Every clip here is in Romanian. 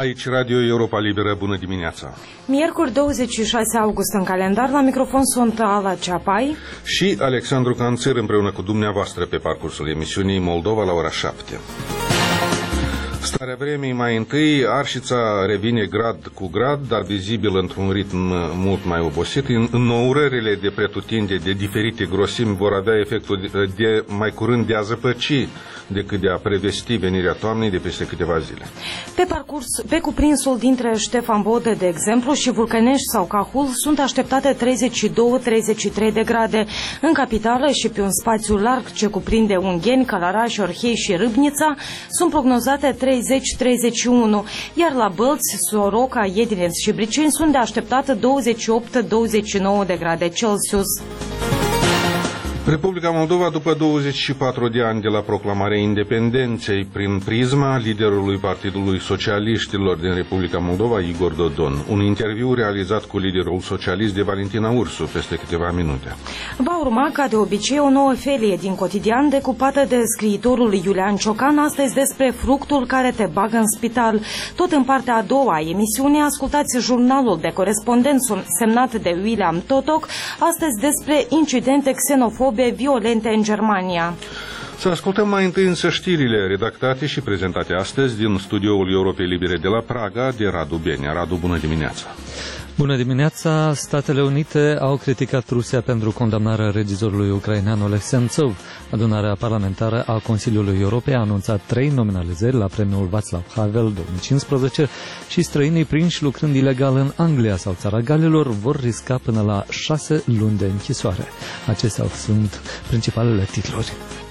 Aici Radio Europa Liberă, bună dimineața! Miercuri 26 august în calendar, la microfon sunt Ala Ceapai și Alexandru Canțer împreună cu dumneavoastră pe parcursul emisiunii Moldova la ora 7. Starea vremii: mai întâi, Arșița revine grad cu grad, dar vizibil într-un ritm mult mai obosit. Înnourările de pretutindeni de diferite grosimi vor avea efectul de mai curând de a zăpăci decât de a prevesti venirea toamnei de peste câteva zile. Pe cuprinsul dintre Ștefan Bode, de exemplu, și Vulcănești sau Cahul sunt așteptate 32-33 de grade. În capitală și pe un spațiu larg ce cuprinde Ungheni, Călăraș, Orhei și Râbnița sunt prognozate 30-31, iar la Bălți, Soroca, Iedineț și Briceni sunt de așteptate 28-29 de grade Celsius. Republica Moldova, după 24 de ani de la proclamarea independenței, prin prisma liderului Partidului Socialiștilor din Republica Moldova, Igor Dodon. Un interviu realizat cu liderul socialist de Valentina Ursu peste câteva minute. Va urma, ca de obicei, o nouă felie din Cotidian decupată de scriitorul Iulian Ciocan, astăzi despre fructul care te bagă în spital. Tot în partea a doua a emisiunii ascultați jurnalul de corespondent semnat de William Totoc, astăzi despre incidente xenofobe violente în Germania. Să ascultăm mai întâi însă știrile redactate și prezentate astăzi din studioul Europei Libere de la Praga de Radu Benea. Radu, bună dimineața! Bună dimineața! Statele Unite au criticat Rusia pentru condamnarea regizorului ucrainean Oleg Sentsov. Adunarea parlamentară a Consiliului Europei a anunțat 3 nominalizări la premiul Václav Havel 2015 și străinii prinși lucrând ilegal în Anglia sau Țara Galilor vor risca până la 6 luni de închisoare. Acestea sunt principalele titluri.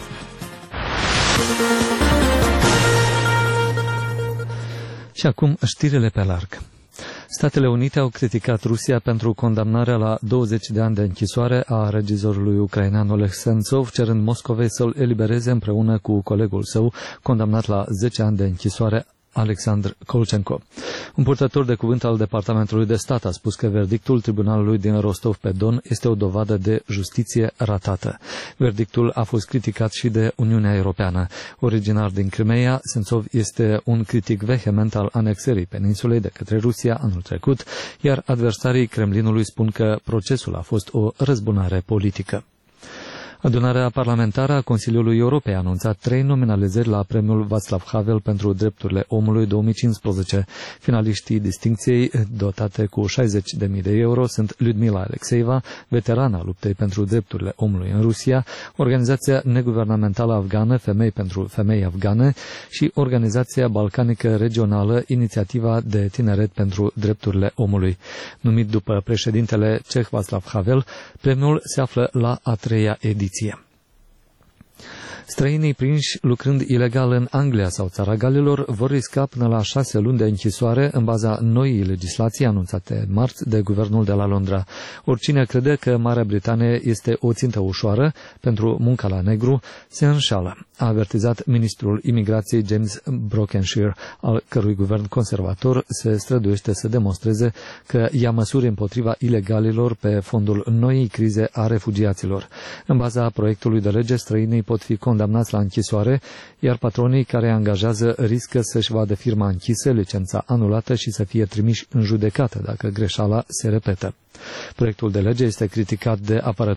Și acum știrile pe larg. Statele Unite au criticat Rusia pentru condamnarea la 20 de ani de închisoare a regizorului ucrainean Oleg Sentsov, cerând Moscovei să-l elibereze împreună cu colegul său, condamnat la 10 ani de închisoare, Alexandru Kolchenko. Un purtător de cuvânt al Departamentului de Stat a spus că verdictul tribunalului din Rostov-pe-Don este o dovadă de justiție ratată. Verdictul a fost criticat și de Uniunea Europeană. Originar din Crimea, Sentsov este un critic vehement al anexării peninsulei de către Rusia anul trecut, iar adversarii Kremlinului spun că procesul a fost o răzbunare politică. Adunarea parlamentară a Consiliului Europei a anunțat 3 nominalizări la premiul Václav Havel pentru drepturile omului 2015. Finaliștii distincției, dotate cu 60.000 de euro, sunt Lyudmila Alexeieva, veterana luptei pentru drepturile omului în Rusia, Organizația Neguvernamentală Afgană Femei pentru Femei Afgane și Organizația Balcanică Regională Inițiativa de Tineret pentru Drepturile Omului. Numit după președintele ceh Václav Havel, premiul se află la a 3-a ediție. Străinii prinși lucrând ilegal în Anglia sau Țara Galilor vor risca până la 6 luni de închisoare în baza noii legislații anunțate în marți de guvernul de la Londra. Oricine crede că Marea Britanie este o țintă ușoară pentru munca la negru se înșală, a avertizat ministrul imigrației James Brockenshire, al cărui guvern conservator se străduiește să demonstreze că ia măsuri împotriva ilegalilor pe fondul noii crize a refugiaților. În baza proiectului de lege, străinii pot fi condamnați la închisoare, iar patronii care angajează riscă să-și vadă firma închisă, licența anulată și să fie trimiși în judecată dacă greșeala se repetă. Proiectul de lege este criticat de